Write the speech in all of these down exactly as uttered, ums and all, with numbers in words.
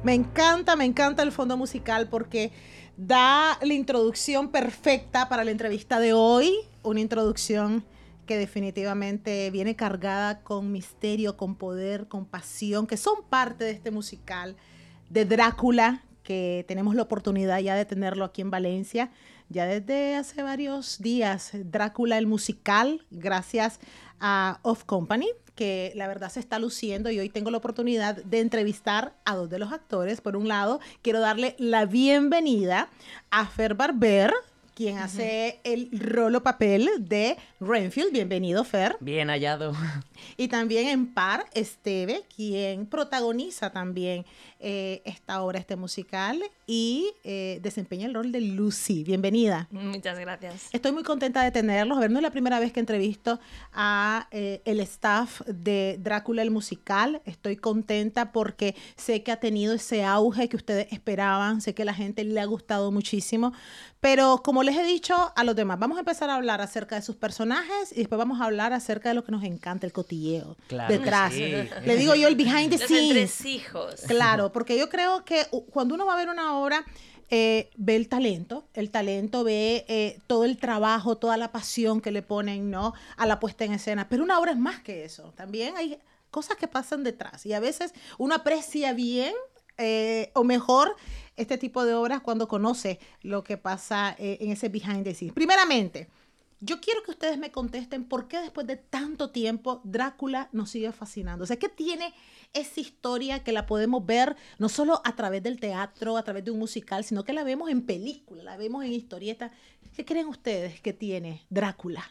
Me encanta, me encanta el fondo musical porque da la introducción perfecta para la entrevista de hoy. Una introducción que definitivamente viene cargada con misterio, con poder, con pasión, que son parte de este musical de Drácula, que tenemos la oportunidad ya de tenerlo aquí en Valencia, ya desde hace varios días. Drácula el musical, gracias a Off Company, que la verdad se está luciendo, y hoy tengo la oportunidad de entrevistar a dos de los actores. Por un lado, quiero darle la bienvenida a Fer Barber, quien uh-huh. hace el rolo papel de Renfield. Bienvenido, Fer. Bien hallado. Y también Empar Esteve, quien protagoniza también eh, esta obra, este musical, y eh, desempeña el rol de Lucy. Bienvenida. Muchas gracias. Estoy muy contenta de tenerlos. A ver, no es la primera vez que entrevisto a eh, el staff de Drácula el musical. Estoy contenta porque sé que ha tenido ese auge que ustedes esperaban. Sé que a la gente le ha gustado muchísimo. Pero como les he dicho a los demás, vamos a empezar a hablar acerca de sus personajes y después vamos a hablar acerca de lo que nos encanta, el cotilleo. Claro, detrás. Sí. Le digo yo el behind the Los scenes. entresijos. Claro, porque yo creo que cuando uno va a ver una obra, eh, ve el talento, el talento, ve eh, todo el trabajo, toda la pasión que le ponen, ¿no?, a la puesta en escena. Pero una obra es más que eso. También hay cosas que pasan detrás. Y a veces uno aprecia bien eh, o mejor este tipo de obras cuando conoce lo que pasa eh, en ese behind the scenes. Primeramente, yo quiero que ustedes me contesten por qué después de tanto tiempo Drácula nos sigue fascinando. O sea, ¿qué tiene esa historia que la podemos ver no solo a través del teatro, a través de un musical, sino que la vemos en película, la vemos en historietas? ¿Qué creen ustedes que tiene Drácula?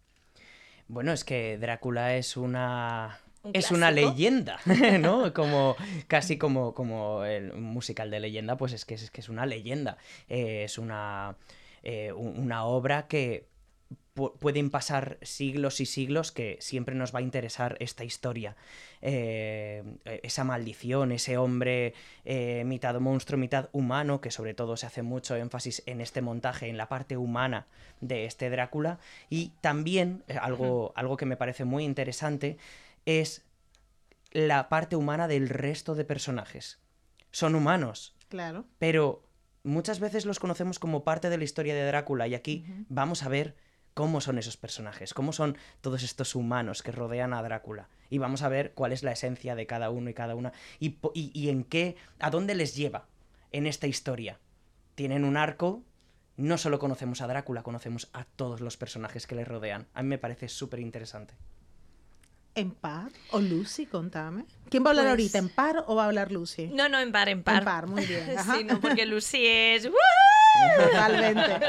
Bueno, es que Drácula es una... ¿Un es clásico? una leyenda, ¿no? Como, casi como, como el musical de leyenda, pues es que es, que es una leyenda. Eh, es una, eh, una obra que pu- pueden pasar siglos y siglos, que siempre nos va a interesar esta historia. Eh, esa maldición, ese hombre eh, mitad monstruo, mitad humano, que sobre todo se hace mucho énfasis en este montaje, en la parte humana de este Drácula. Y también, eh, algo, algo que me parece muy interesante, es la parte humana del resto de personajes. Son humanos. Claro. Pero muchas veces los conocemos como parte de la historia de Drácula, y aquí uh-huh. vamos a ver cómo son esos personajes, cómo son todos estos humanos que rodean a Drácula. Y vamos a ver cuál es la esencia de cada uno y cada una, y, y, y en qué, a dónde les lleva en esta historia. Tienen un arco. No solo conocemos a Drácula, conocemos a todos los personajes que le rodean. A mí me parece súper interesante. ¿Empar o Lucy? Contame. ¿Quién va a hablar Pues... ahorita? ¿Empar o va a hablar Lucy? No, no, Empar, Empar. Empar, muy bien. Ajá. Sí, no, porque Lucy es... Totalmente.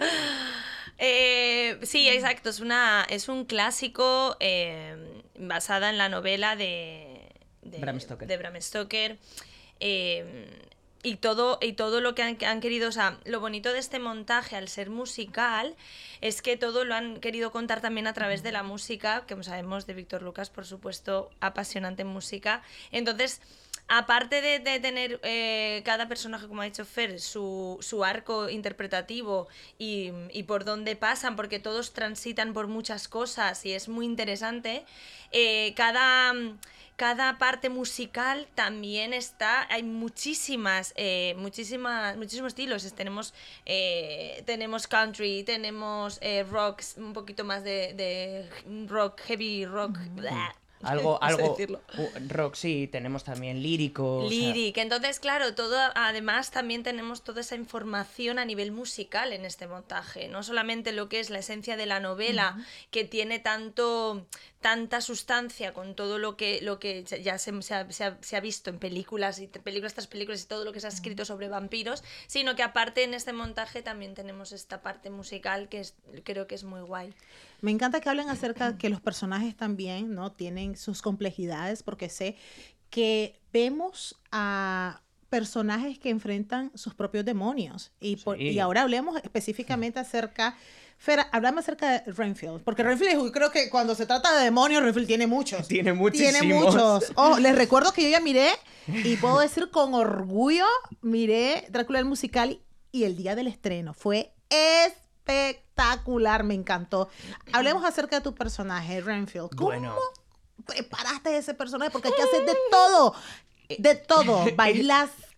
eh, sí, exacto. Es, una, es un clásico eh, basada en la novela de, de, Bram Stoker. de Bram Stoker. Eh, Y todo, y todo lo que han, han querido, o sea, lo bonito de este montaje al ser musical es que todo lo han querido contar también a través de la música, que como sabemos de Víctor Lucas, por supuesto, apasionante en música. Entonces, aparte de, de tener eh, cada personaje, como ha dicho Fer, su, su arco interpretativo y, y por dónde pasan, porque todos transitan por muchas cosas y es muy interesante, eh, cada... Cada parte musical también está, hay muchísimas, eh, muchísimas, muchísimos estilos. Tenemos, eh, tenemos country, tenemos eh, rock, un poquito más de, de rock, heavy rock. Mm-hmm. Algo, algo, uh, rock, sí, tenemos también lírico. Líric, o sea... entonces claro, todo, además también tenemos toda esa información a nivel musical en este montaje, no solamente lo que es la esencia de la novela, uh-huh. que tiene tanto, tanta sustancia con todo lo que, lo que ya se, se, ha, se, ha, se ha visto en películas y películas tras películas y todo lo que se ha escrito uh-huh. sobre vampiros, sino que aparte en este montaje también tenemos esta parte musical que es, creo que es muy guay. Me encanta que hablen acerca de que los personajes también, ¿no?, tienen sus complejidades, porque sé que vemos a personajes que enfrentan sus propios demonios. Y, por, sí. y ahora hablemos específicamente acerca... Fer, hablamos acerca de Renfield, porque Renfield, creo que cuando se trata de demonios, Renfield tiene muchos. Tiene muchísimos. Tiene muchos. Oh, les recuerdo que yo ya miré, y puedo decir con orgullo, miré Drácula el musical, y el día del estreno fue espectacular, me encantó. Hablemos acerca de tu personaje, Renfield. ¿Cómo bueno. preparaste ese personaje? Porque aquí haces de todo, de todo. Bailas,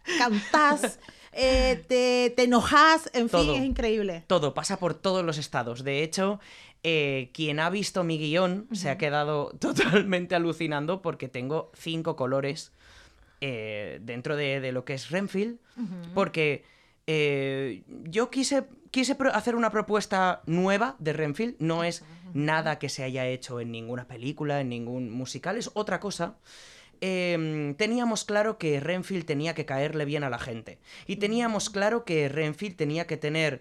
cantás, eh, te, te enojas, en Todo. fin, es increíble. Todo, pasa por todos los estados. De hecho, eh, quien ha visto mi guión uh-huh. se ha quedado totalmente alucinando porque tengo cinco colores eh, dentro de, de lo que es Renfield, uh-huh. porque eh, yo quise, quise pro- hacer una propuesta nueva de Renfield, no es uh-huh. nada que se haya hecho en ninguna película, en ningún musical, es otra cosa. Eh, teníamos claro que Renfield tenía que caerle bien a la gente. Y teníamos claro que Renfield tenía que tener...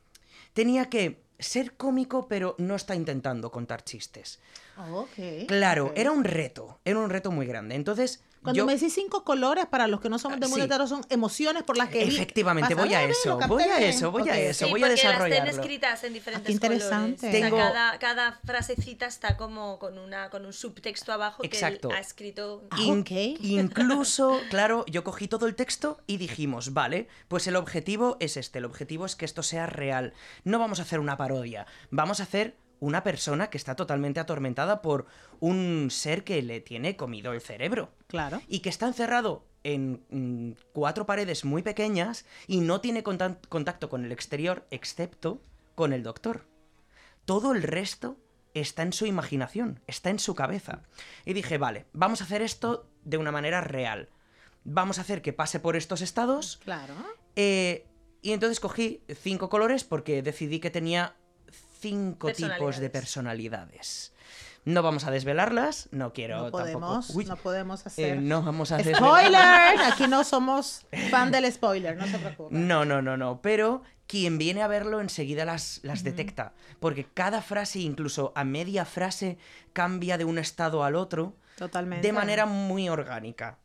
Tenía que ser cómico, pero no está intentando contar chistes. Oh, okay, claro, okay. era un reto. Era un reto muy grande. Entonces... Cuando yo... me decís cinco colores, para los que no somos de mundo sí. hetero, son emociones por las que... Efectivamente, voy a, ver, eso, lo voy a bien. eso, voy okay. a eso, sí, voy a desarrollarlo. Porque las tienen escritas en diferentes ah, interesante. colores. Tengo... O sea, cada, cada frasecita está como con, una, con un subtexto abajo. Exacto. Que él ha escrito. Ah, In- okay. Incluso, claro, yo cogí todo el texto y dijimos, vale, pues el objetivo es este, el objetivo es que esto sea real. No vamos a hacer una parodia, vamos a hacer una persona que está totalmente atormentada por un ser que le tiene comido el cerebro. Claro. Y que está encerrado en mm, cuatro paredes muy pequeñas y no tiene conta- contacto con el exterior, excepto con el doctor. Todo el resto está en su imaginación, está en su cabeza. Y dije, vale, vamos a hacer esto de una manera real. Vamos a hacer que pase por estos estados. Claro. Eh, y entonces cogí cinco colores porque decidí que tenía cinco tipos de personalidades. No vamos a desvelarlas, no quiero no podemos, tampoco... Uy, no podemos hacer... Eh, no vamos a desvelar... ¡Spoiler! Aquí no somos fan del spoiler, no se preocupen. No, no, no, no, pero quien viene a verlo enseguida las, las uh-huh. detecta, porque cada frase, incluso a media frase, cambia de un estado al otro. Totalmente. De manera muy orgánica.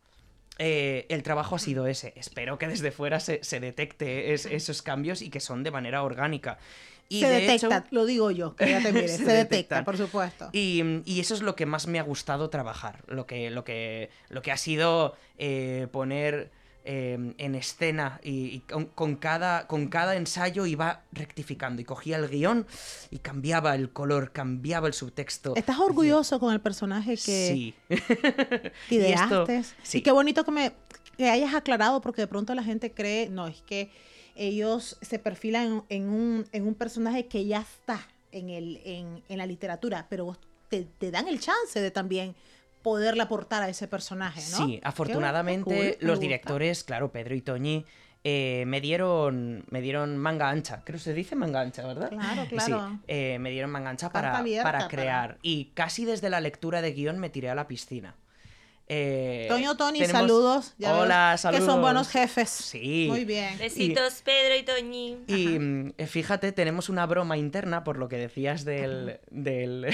Eh, el trabajo ha sido ese. Espero que desde fuera se, se detecte es, esos cambios y que son de manera orgánica. Y se de detecta, hecho, lo digo yo, que ya te mires, se, se detecta, por supuesto. Y, y eso es lo que más me ha gustado trabajar, lo que, lo que, lo que ha sido eh, poner eh, en escena y, y con, con, cada, con cada ensayo iba rectificando y cogía el guión y cambiaba el color, cambiaba el subtexto. ¿Estás orgulloso y... con el personaje que, sí. que ideaste? Y, esto, sí. y qué bonito que me que hayas aclarado, porque de pronto la gente cree, no, es que ellos se perfilan en, en, un, en un personaje que ya está en, el, en, en la literatura, pero vos te, te dan el chance de también poderle aportar a ese personaje, ¿no? Sí, afortunadamente cool, los directores, claro, Pedro y Toñi, eh, me dieron me dieron manga ancha, creo que se dice manga ancha, ¿verdad? Claro, claro. Sí, eh, me dieron manga ancha para, para crear para... y casi desde la lectura de guión me tiré a la piscina. Eh, Toño, Tony, tenemos... saludos. Ya Hola, saludos. Que son buenos jefes. Sí. Muy bien. Besitos, y, Pedro y Toñi. Y Ajá. fíjate, tenemos una broma interna por lo que decías del... del,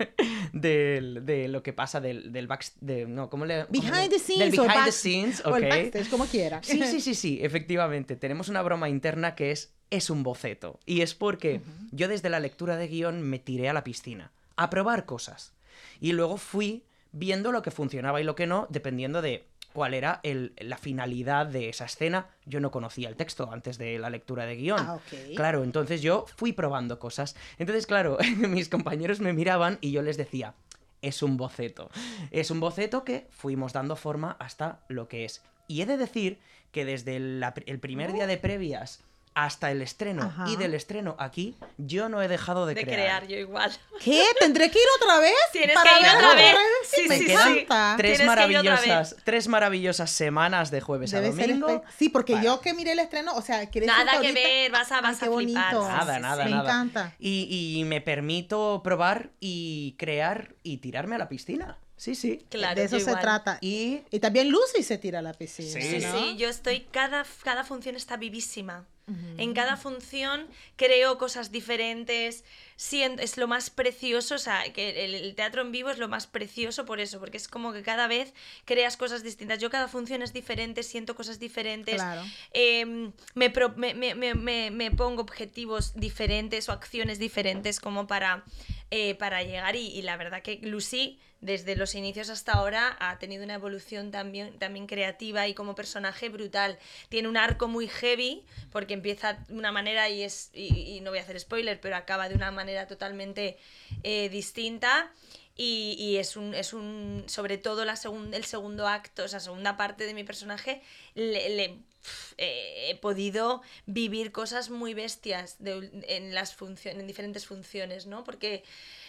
del de lo que pasa del, del back... De, no, ¿cómo le...? Behind ¿cómo le, the scenes. Del behind back, the scenes, o ok. el backstage, como quiera. Sí, sí, sí, sí, efectivamente. Tenemos una broma interna que es, es un boceto. Y es porque uh-huh. yo desde la lectura de guión me tiré a la piscina a probar cosas. Y luego fui... viendo lo que funcionaba y lo que no, dependiendo de cuál era el, la finalidad de esa escena. Yo no conocía el texto antes de la lectura de guión. Ah, okay. Claro, entonces yo fui probando cosas. Entonces, claro, mis compañeros me miraban y yo les decía, es un boceto. Es un boceto que fuimos dando forma hasta lo que es. Y he de decir que desde el, el primer día de previas hasta el estreno Ajá. y del estreno aquí, yo no he dejado de, de crear. crear. Yo igual. ¿Qué? ¿Tendré que ir otra vez? Tienes que ir otra vez. Sí, me sí, quedan sí. Tres maravillosas, tres maravillosas semanas de jueves Debe a domingo. Ser sí, porque para... yo que miré el estreno, o sea, ¿quieres nada que ahorita? ver, vas a, vas ah, a flipar. Nada, nada, me nada. Me encanta. Y, y me permito probar y crear y tirarme a la piscina. Sí, sí. Claro, de eso se igual. trata. Y... y también Lucy se tira a la piscina. Sí, ¿no? Sí, yo estoy, cada, cada función está vivísima. Uh-huh. En cada función creo cosas diferentes, sí, es lo más precioso, o sea, que el, el teatro en vivo es lo más precioso por eso, porque es como que cada vez creas cosas distintas. Yo cada función es diferente, siento cosas diferentes, claro. eh, me, pro, me, me, me, me pongo objetivos diferentes o acciones diferentes como para, eh, para llegar y, y la verdad que Lucy... desde los inicios hasta ahora ha tenido una evolución también, también creativa y como personaje brutal. Tiene un arco muy heavy porque empieza de una manera y, es, y, y no voy a hacer spoiler, pero acaba de una manera totalmente eh, distinta. y, y es un, es un, sobre todo la segun, el segundo acto, esa segunda parte de mi personaje, le, le eh, he podido vivir cosas muy bestias de, en las funciones, en diferentes funciones, ¿no? Porque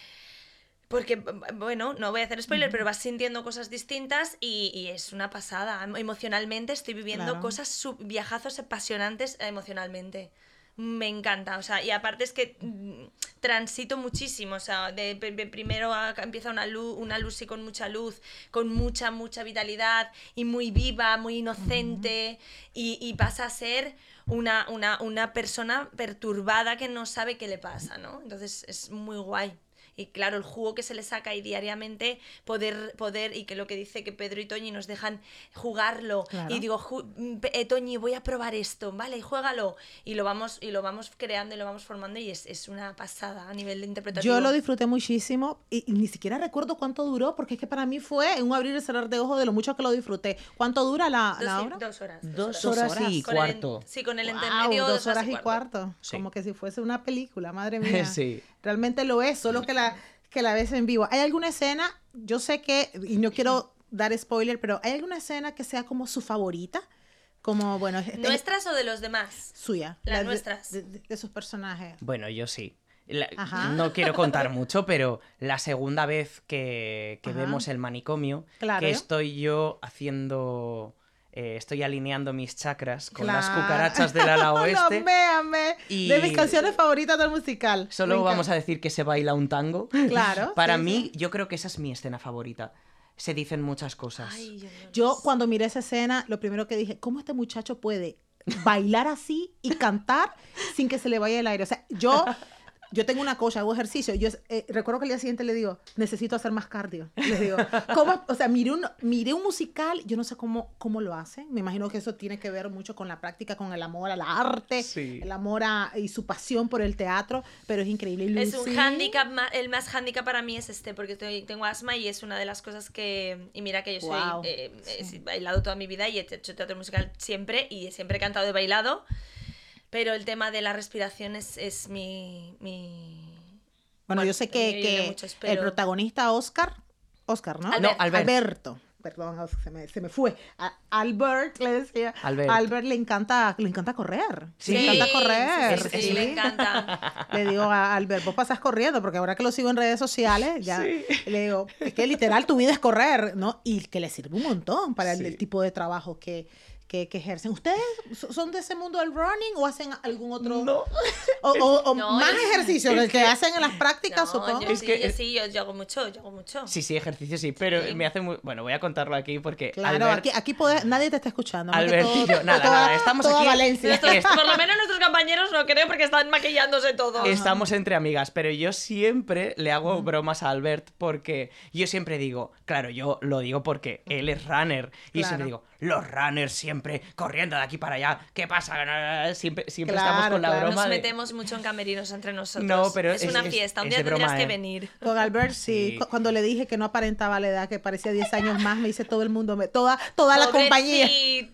Porque, bueno, no voy a hacer spoiler, pero vas sintiendo cosas distintas y, y es una pasada. Emocionalmente estoy viviendo Claro. cosas, sub, viajazos apasionantes emocionalmente. Me encanta, o sea, y aparte es que mm, transito muchísimo, o sea, de, de, de primero a, empieza una luz, una luz y con mucha luz, con mucha, mucha vitalidad y muy viva, muy inocente, uh-huh. y, y pasa a ser una, una, una persona perturbada que no sabe qué le pasa, ¿no? Entonces es muy guay. Y claro, el jugo que se le saca ahí diariamente, poder, poder, y que lo que dice que Pedro y Toñi nos dejan jugarlo. Claro. Y digo, eh, Toñi, voy a probar esto, vale, y juégalo. Y lo vamos, y lo vamos creando y lo vamos formando y es, es una pasada a nivel de interpretación. Yo lo disfruté muchísimo y, y ni siquiera recuerdo cuánto duró, porque es que para mí fue en un abrir y cerrar de ojos de lo mucho que lo disfruté. ¿Cuánto dura la, dos, la obra? Dos horas. Dos, dos horas, horas y con cuarto. El, sí, con el wow, intermedio. Dos horas y cuarto. cuarto. Sí. Como que si fuese una película, madre mía. Sí. Realmente lo es, solo que la, que la ves en vivo. ¿Hay alguna escena? Yo sé que, y no quiero dar spoiler, pero ¿hay alguna escena que sea como su favorita? Como, bueno... Este, ¿Nuestras o de los demás? Suya. Las la, nuestras. De, de, de sus personajes. Bueno, yo sí. La, no quiero contar mucho, pero la segunda vez que, que vemos el manicomio, claro. que estoy yo haciendo... Eh, estoy alineando mis chakras con claro. las cucarachas del ala oeste. Lo amé, amé. Y... De mis canciones favoritas del musical. Solo vamos a decir que se baila un tango. Claro. Para sí, mí, sí. yo creo que esa es mi escena favorita. Se dicen muchas cosas. Ay, yo, no yo cuando miré esa escena, lo primero que dije, ¿cómo este muchacho puede bailar así y cantar sin que se le vaya el aire? O sea, yo... Yo tengo una cosa, hago ejercicio. Yo eh, recuerdo que al día siguiente le digo, necesito hacer más cardio. Les digo, ¿cómo? O sea, miré un, miré un musical, yo no sé cómo, cómo lo hacen. Me imagino que eso tiene que ver mucho con la práctica, con el amor a la arte, sí. el amor a, y su pasión por el teatro, pero es increíble. Lucy, es un handicap, el más handicap para mí es este, porque estoy, tengo asma y es una de las cosas que... Y mira que yo soy, wow. eh, sí. he bailado toda mi vida y he hecho teatro musical siempre y siempre he cantado y bailado. Pero el tema de la respiración es, es mi, mi... Bueno, bueno, yo sé que, que mucho, el protagonista Oscar, Oscar, ¿no? Albert. No, Albert. Alberto. Perdón, se me, se me fue. A Albert, le decía. Albert. Albert le encanta, le encanta correr. Sí, le encanta correr. Sí, sí, sí, le encanta. Le digo a Albert, vos pasás corriendo, porque ahora que lo sigo en redes sociales, ya sí. le digo, es que literal tu vida es correr, ¿no? Y que le sirve un montón para sí. el, el tipo de trabajo que... Que, que ejercen. ¿Ustedes son de ese mundo del running o hacen algún otro? No. O, o, o no, más yo, ejercicio del que, que hacen en las prácticas, no, supongo. Yo es sí, que, yo sí, yo, yo hago mucho, yo hago mucho. Sí, sí, ejercicio sí, pero sí. me hace muy... Bueno, voy a contarlo aquí porque Claro, Albert... aquí, aquí puede... nadie te está escuchando. Albert todo, y yo, nada, toda, nada, estamos toda aquí... Valencia. Nuestros, por lo menos nuestros compañeros no creo porque están maquillándose todos. Estamos entre amigas, pero yo siempre le hago uh-huh. bromas a Albert porque yo siempre digo, claro, yo lo digo porque él es runner y claro. siempre digo, los runners siempre corriendo de aquí para allá, ¿qué pasa? Siempre, siempre claro, estamos con la claro. broma Nos de... metemos mucho en camerinos entre nosotros. No, pero es, es una es, fiesta, un es día tendrías broma, que eh. venir. Con Albert, sí. sí. Cuando le dije que no aparentaba la edad, que parecía diez años más, me dice todo el mundo, me, toda, toda la compañía.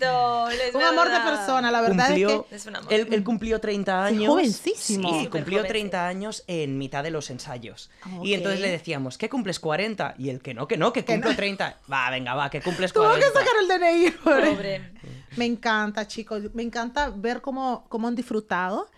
Un amor de persona, la verdad cumplió, es que... Es un amor. Él, él cumplió treinta años. Sí, jovencísimo. Sí, Súper cumplió joven, treinta sí. años en mitad de los ensayos. Okay. Y entonces le decíamos, ¿qué cumples cuarenta? Y él, que no, que no, que cumplo no. treinta. Va, venga, va, que cumples Tuvo cuarenta. que sacar el D N I. Pobre. Pobre. Me encanta, chicos. Me encanta ver cómo, cómo han disfrutado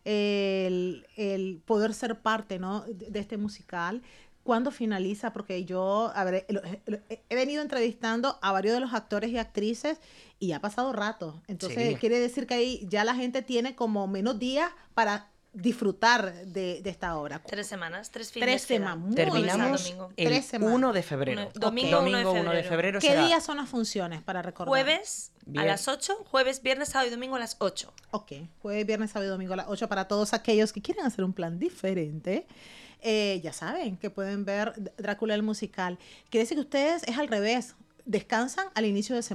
el, el poder ser parte, ¿no? de, de este musical. ¿Cuándo finaliza? Porque yo a ver, he venido entrevistando a varios de los actores y actrices y ha pasado rato. Entonces, sí. quiere decir que ahí ya la gente tiene como menos días para disfrutar de, de esta obra. Tres semanas, tres fines. Tres semanas. Terminamos el Tres semanas. uno de febrero. Uno, domingo, okay. uno de febrero. uno de febrero ¿Qué será... días son las funciones para recordar? Jueves Bien. a las ocho, jueves, viernes, sábado y domingo a las ocho. Ok, jueves, viernes, sábado y domingo a las ocho para todos aquellos que quieren hacer un plan diferente. Eh, ya saben que pueden ver Drácula el musical. Quiere decir que ustedes es al revés, descansan al inicio de semana.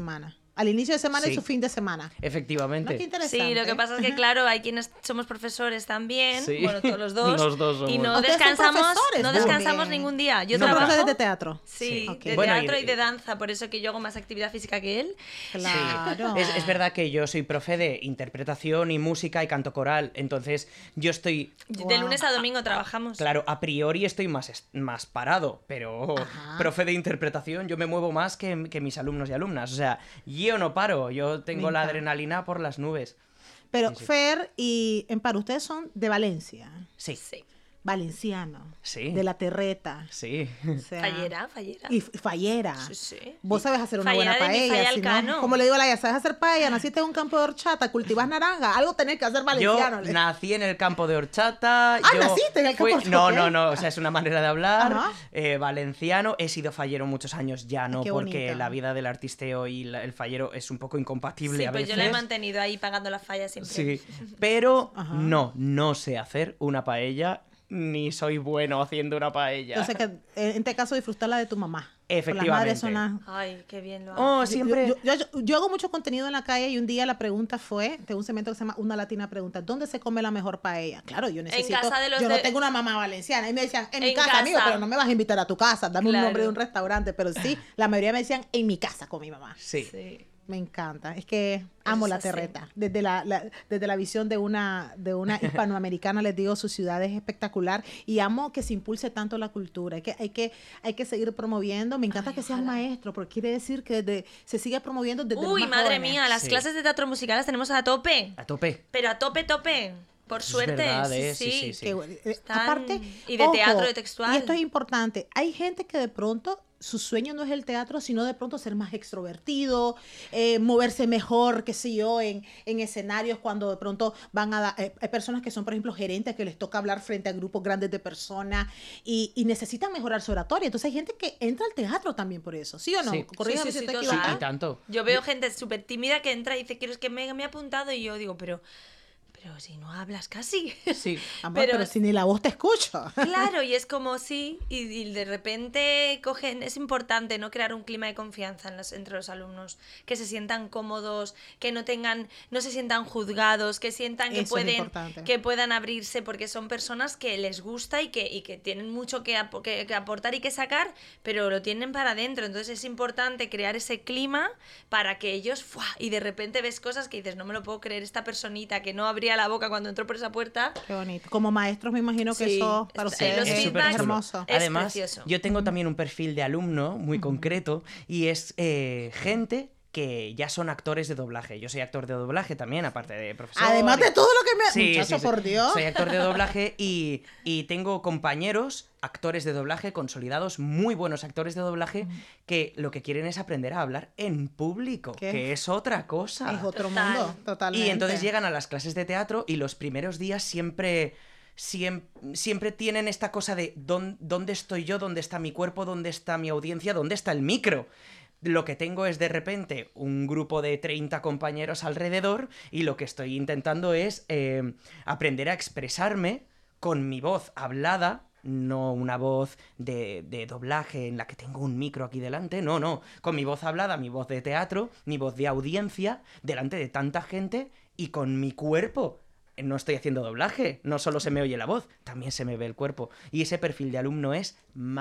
Al inicio de semana Sí. y su fin de semana. Efectivamente. ¿No? Qué interesante. Sí, lo que pasa es que, claro, hay quienes somos profesores también, Sí. bueno, todos los dos, Los dos somos. y no Ustedes son descansamos, profesores no también. descansamos ningún día. Yo Son Nunca. trabajo... profesores de teatro. Sí, Sí, ok. de Bueno, y teatro de- y de danza, por eso que yo hago más actividad física que él. Claro. Es, es verdad que yo soy profe de interpretación y música y canto coral, entonces yo estoy, De Guau. lunes a domingo trabajamos. claro, a priori estoy más, est- más parado, pero Ajá. profe de interpretación yo me muevo más que, que mis alumnos y alumnas, o sea, yo no paro, yo tengo Me la encanta. adrenalina por las nubes. Pero Sí, sí. Fer y Emparo, ustedes son de Valencia. Sí, Sí. Valenciano. Sí. De la terreta. sí. O sea, Fallera, fallera. Y f- fallera. Sí, sí. Vos sabes hacer una Fallera buena de mi paella, falla si al no, cano. como le digo a la sabes hacer paella, naciste en un campo de horchata, cultivas naranja, algo tenés que hacer Yo valenciano. le- nací en el campo de horchata. Ah, yo ¿naciste en el campo fui- de No, horchata? no, no, o sea, es una manera de hablar. Ajá. eh, valenciano, he sido fallero muchos años, ya no, qué porque bonito. la vida del artisteo y la- el fallero es un poco incompatible Sí, a pues veces. yo la he mantenido ahí pagando las fallas siempre. Sí, pero Ajá. no, no sé hacer una paella, ni soy bueno haciendo una paella. Entonces, que eh, en este caso, disfrutar la de tu mamá. Efectivamente. Las madres son las- Ay, qué bien lo hago. Oh, Yo- siempre... Yo, yo- yo- yo hago mucho contenido en la calle y un día la pregunta fue, tengo un segmento que se llama Una Latina Pregunta, ¿dónde se come la mejor paella? Claro, yo necesito, casa de los yo no de- tengo una mamá valenciana. Y me decían, en mi En casa, casa. amigo, pero no me vas a invitar a tu casa, dame Claro. un nombre de un restaurante. Pero sí, la mayoría me decían, en mi casa con mi mamá. Sí. Sí. Me encanta, es que amo Es la así. terreta. Desde la, la- desde la visión de una, de una hispanoamericana, les digo, su ciudad es espectacular y amo que se impulse tanto la cultura. Hay que, hay que, hay que seguir promoviendo. Me encanta Ay, que sean ojalá. maestros, porque quiere decir que desde- se sigue promoviendo desde los Uy, más madre jóvenes. mía, las Sí. clases de teatro musical las tenemos a tope. A tope. Pero a tope, tope. Por Es suerte. verdad, sí, eh, sí, sí, sí, sí. Que, eh, Están- aparte, y de teatro, de textual. Y esto es importante. Hay gente que de pronto su sueño no es el teatro, sino de pronto ser más extrovertido, eh, moverse mejor, qué sé yo, en, en escenarios cuando de pronto van a dar... eh, hay personas que son, por ejemplo, gerentes que les toca hablar frente a grupos grandes de personas y, y necesitan mejorar su oratoria. Entonces hay gente que entra al teatro también por eso, ¿sí o no? Sí. Corrígame Sí, sí, si sí, estoy total. Sí, equivocada. y tanto. Yo veo gente súper tímida que entra y dice, quiero es que me, me he apuntado. Y yo digo, pero, pero si no hablas casi. Sí. Amor, pero, pero- si ni la voz te escucho. Claro, y es como sí, y, y de repente cogen, es importante no crear un clima de confianza en los, entre los alumnos, que se sientan cómodos, que no tengan, no se sientan juzgados, que sientan que Eso es pueden, importante. que puedan abrirse, porque son personas que les gusta y que, y que tienen mucho que, ap- que- que aportar y que sacar, pero lo tienen para adentro. Entonces es importante crear ese clima para que ellos, ¡fua! Y de repente ves cosas que dices, no me lo puedo creer, esta personita que no abría la boca cuando entró por esa puerta. Qué bonito. Como maestros me imagino que Sí, eso para es- ustedes los es es feedbacks- súper chulo. hermoso. Es Además, precioso. yo tengo también un perfil de alumno muy concreto y es eh, gente que ya son actores de doblaje. Yo soy actor de doblaje también, aparte de profesor. Además de todo lo que me... Sí, Muchacho, sí, sí. por Dios. Soy actor de doblaje y, y tengo compañeros, actores de doblaje consolidados, muy buenos actores de doblaje, que lo que quieren es aprender a hablar en público, ¿Qué? que es otra cosa. Es otro Total. mundo, totalmente. Y entonces llegan a las clases de teatro y los primeros días siempre, siempre, siempre tienen esta cosa de ¿dónde, dónde estoy yo, dónde está mi cuerpo, dónde está mi audiencia, dónde está el micro. Lo que tengo es de repente un grupo de treinta compañeros alrededor y lo que estoy intentando es eh, aprender a expresarme con mi voz hablada, no una voz de, de doblaje en la que tengo un micro aquí delante, no, no, con mi voz hablada, mi voz de teatro, mi voz de audiencia, delante de tanta gente y con mi cuerpo. No estoy haciendo doblaje, no solo se me oye la voz, también se me ve el cuerpo. Y ese perfil de alumno es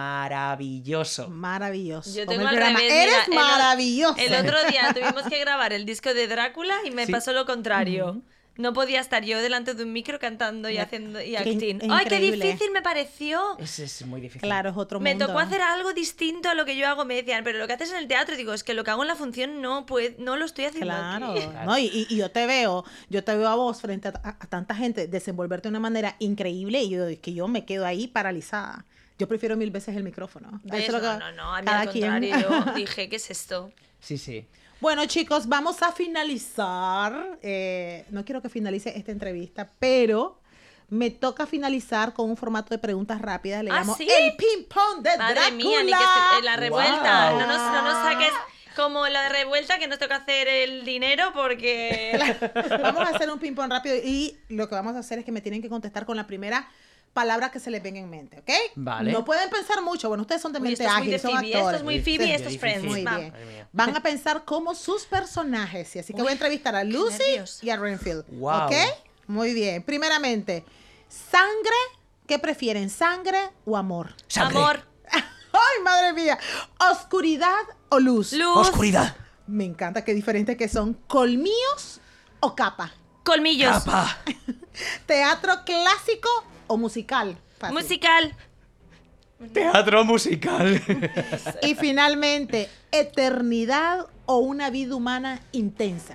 maravilloso. Maravilloso. Yo Como tengo el al programa. revés, Eres mira, el o- maravilloso. El otro día tuvimos que grabar el disco de Drácula y me Sí. pasó lo contrario. No podía estar yo delante de un micro cantando y Me- haciendo y qué acting. in- ¡Ay, qué increíble. difícil me pareció! Es, es muy difícil. Claro, es otro Me mundo. tocó hacer algo distinto a lo que yo hago. Me decían, pero lo que haces en el teatro, digo, es que lo que hago en la función no, pues, no lo estoy haciendo Claro, aquí. ¿no? Y, y- y yo te veo, yo te veo a vos frente a, a- a tanta gente desenvolverte de una manera increíble y yo, es que yo me quedo ahí paralizada. Yo prefiero mil veces el micrófono. ¿Ves? Eso es lo No, que- no, no, a mí cada al quien. contrario. Yo dije, ¿qué es esto? Sí, sí. Bueno, chicos, vamos a finalizar. Eh, no quiero que finalice esta entrevista, pero me toca finalizar con un formato de preguntas rápidas. Le ¿Ah, llamo sí? el ping-pong de Madre Drácula. mía, ni que esté- la revuelta. Guau. No, nos, no nos saques como la de revuelta que nos toca hacer el dinero porque... Vamos a hacer un ping-pong rápido y lo que vamos a hacer es que me tienen que contestar con la primera palabras que se les vengan en mente, ¿ok? Vale. No pueden pensar mucho. Bueno, ustedes son de Uy, mente esto es muy ágil, de son Phoebe, actores. esto es muy Phoebe, Sí, esto es sí, Friends. Muy Va. bien. Madre mía. Van a pensar como sus personajes. Y así que voy a entrevistar a Lucy nervios. y a Renfield. Wow. ¿Ok? Muy bien. Primeramente, sangre. ¿Qué prefieren? ¿Sangre o amor? Sangre. Amor, ¡Ay, madre mía! ¿Oscuridad o luz? luz, Oscuridad. Me encanta qué diferente que son. ¿Colmillos o capa? colmillos, Capa. ¿Teatro clásico o musical? Fácil. musical, Teatro musical. Y finalmente, eternidad o una vida humana intensa.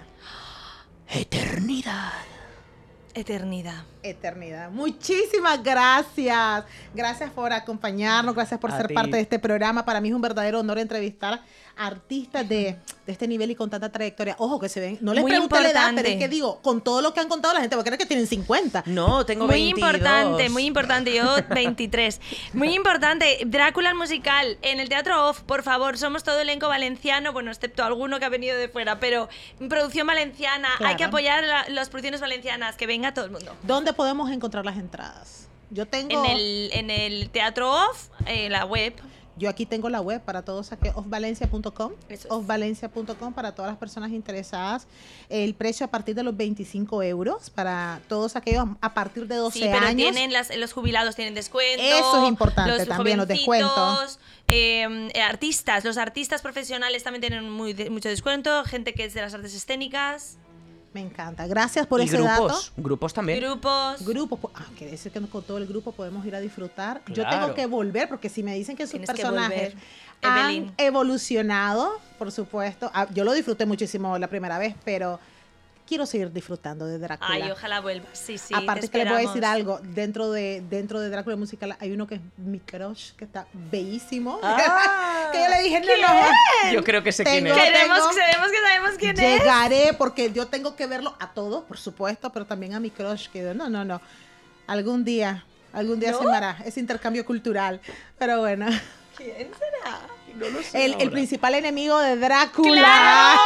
Eternidad. eternidad. Eternidad. Muchísimas gracias. Gracias por acompañarnos, gracias por A ser ti. parte de este programa. Para mí es un verdadero honor entrevistar a artistas de, de este nivel y con tanta trayectoria. Ojo, que se ven, no les Muy pregunté la edad, importante. pero es que digo, con todo lo que han contado la gente, porque creen que tienen cincuenta. No, tengo Muy veintidós. importante, muy importante. Yo veintitrés. Muy importante. Drácula el musical en el Teatro Off, por favor. Somos todo elenco valenciano, bueno, excepto alguno que ha venido de fuera, pero producción valenciana. Claro. Hay que apoyar la- las producciones valencianas. Que venga todo el mundo. ¿Dónde podemos encontrar las entradas? Yo tengo, En el, en el Teatro Off, en la web. yo aquí tengo la web para todos, aquí off valencia punto com, Eso es. off valencia punto com para todas las personas interesadas. El precio a partir de los veinticinco euros para todos aquellos a partir de doce Sí, pero años. tienen las, los jubilados tienen descuento. Eso es importante también, los jovencitos, eh, eh, artistas, los artistas profesionales también tienen muy de- mucho descuento. Gente que es de las artes escénicas, Me encanta. Gracias por Y ese grupos. dato. Grupos también. grupos. Grupos, po- ah, quiere decir que con todo el grupo podemos ir a disfrutar. Yo Claro. tengo que volver porque si me dicen que sus Tienes que personajes volver, han Evelyn. evolucionado, por supuesto. Ah, yo lo disfruté muchísimo la primera vez, pero quiero seguir disfrutando de Drácula. Ay, ojalá vuelvas. Sí, sí. Aparte te que les voy a decir esperamos. algo, dentro de dentro de Drácula musical hay uno que es mi crush, que está bellísimo. Ah. que yo le dije, no, no, Yo creo que sé quién Tengo- es. Queremos, tengo- sabemos que sabemos quién es. Llegaré porque yo tengo que verlo a todos, por supuesto, pero también a mi crush, que no, no, no. Algún día, algún día ¿No? se me hará ese intercambio cultural. Pero bueno, ¿Quién será? No lo sé el, el ahora. principal enemigo de Drácula. ¡Claro!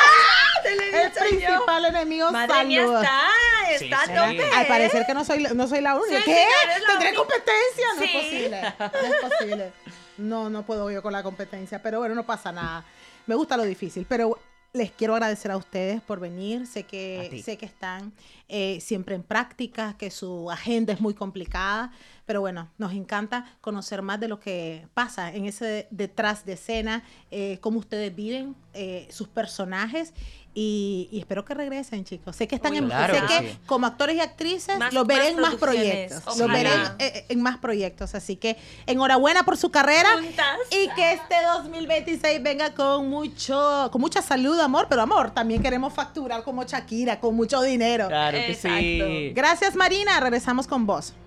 Te lo he El dicho yo. principal enemigo, Madre mía, saludos. está, Sí, está sí. a tope. Al ¿eh? parecer que no soy, no soy la única. Sí, ¿Qué? sí, eres la ¿Tendré única. competencia? No Sí. es posible. No es posible. No, no puedo yo con la competencia. Pero bueno, no pasa nada. Me gusta lo difícil. Pero les quiero agradecer a ustedes por venir. Sé A que, ti. sé que están eh, siempre en práctica, que su agenda es muy complicada. Pero bueno, nos encanta conocer más de lo que pasa en ese detrás de escena, eh, cómo ustedes viven, eh, sus personajes. Y, y espero que regresen, chicos. Sé que están Uy, en, claro sé que que sí. como actores y actrices Más- los veré más en más producciones, proyectos. Los ojalá. veré en, en- en más proyectos. Así que enhorabuena por su carrera. Juntas. Y que este dos mil veintiséis venga con mucho, con mucha salud, amor, pero amor, también queremos facturar como Shakira, con mucho dinero. Claro que Exacto. sí. Gracias, Marina. Regresamos con vos.